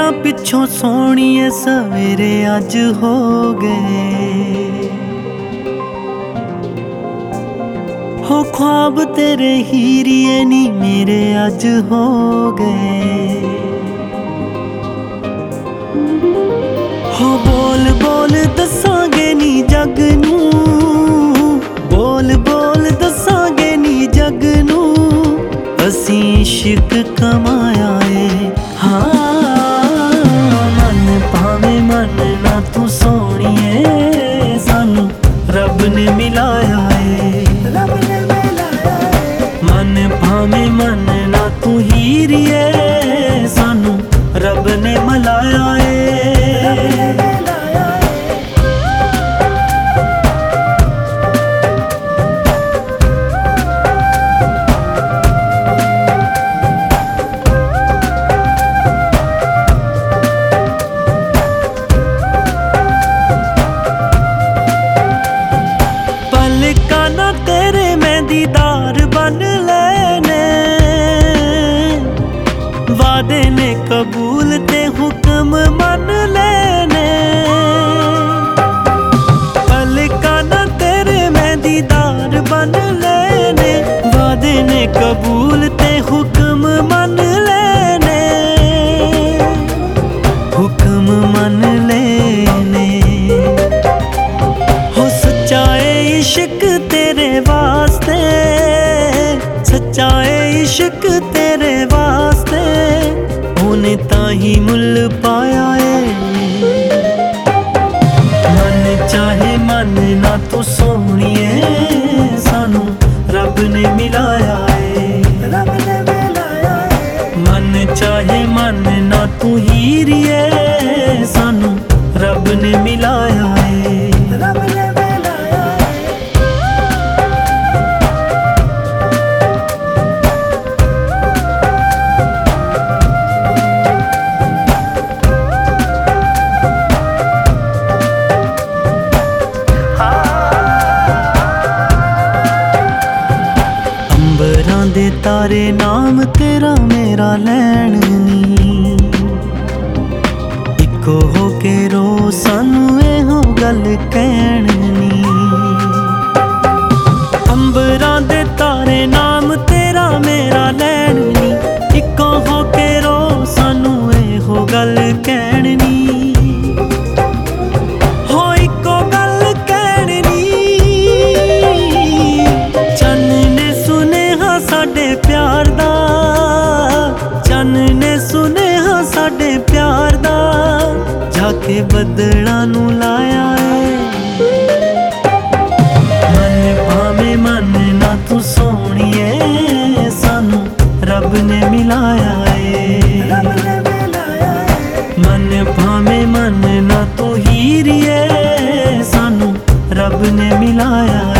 ਗੱਲਾਂ ਪਿੱਛੋਂ ਸੋਹਣੀਏ ਸਵੇਰੇ ਅੱਜ ਹੋ ਗਏ। ਹੋ ख्वाब तेरे हीरिए नी मेरे ਅੱਜ ਹੋ ਗਏ। ਹੋ ਬੋਲ ਬੋਲ ਦੱਸਾਂਗੇ ਨੀ ਜੱਗ ਨੂੰ, ਬੋਲ ਬੋਲ ਦੱਸਾਂਗੇ ਨੀ ਜੱਗ ਨੂੰ, ਅਸੀਂ ਇਸ਼ਕ ਕਮਾਇਆ ਏ। ਹਾਂ ਮਨ ਭਾਵੇਂ ਮਨ ਨਾ ਤੂੰ ਸੋਹਣੀਏ, ਸਾਨੂੰ ਰੱਬ ਨੇ ਮਿਲਾਇਆ ਏ। ਮਨ ਭਾਵੇਂ ਮਨ ਨਾ ਤੂੰ ਹੀਰੀਏ, ਸਾਨੂੰ ਰੱਬ ਨੇ ਮਿਲਾਇਆ ਏ। तेरे मैं दीदार बन लेने, वादे ने कबूल ते हुक्म मन लेने। पलका ना तेरे मैं दीदार बन लेने, वादे ने कबूल ते हुक्म मन लेने, हुक्म मन लेने। हो सच्चा इश्क तेरे वास्ते, सच्चा इश्क तेरे वास्ते, होने ताही मुल पाया है। मन चाहे मन ना तू सोहणीए, सानू रब ने मिलाया है। मन चाहे मन ना तू हीरिए, सानू रब ने मिलाया है। अंबरां दे तारे नाम तेरा मेरा लैण नी, इको हो के रो सानू एहो गल कहण नी। अंबरां दे तारे नाम तेरा मेरा लैण नी, इको हो के रो सानू एहो गल कहण नी। हो इको गल कहण नी, चन्न ने सुनेहा साडे प्यार दा, चन्न ने सुनेहा साडे प्यार दा, जाके बदलां नू लाया है। मन भावें मन ना तू सोहणीए, सानू रब ने मिलाया है। मन भावें मन ना तू हीरिए, सानू रब ने मिलाया है।